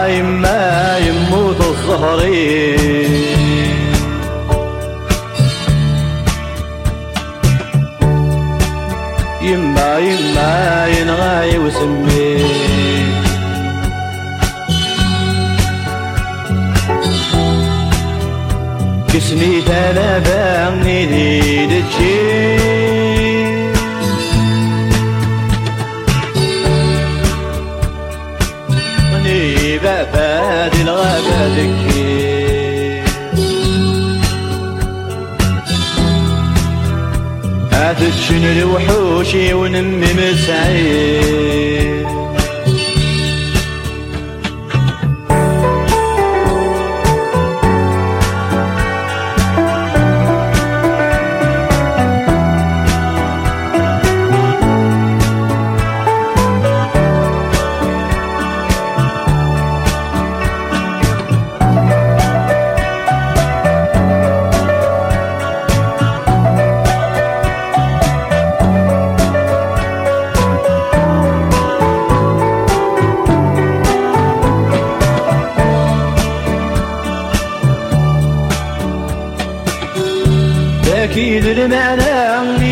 يما يموت الظهري يما ينغاي وسمي جسمي تلباني ليد الشيء غني بابادي الغابة ذكي هاتتشن الوحوشي ونمي مسعيد أكيد المعنى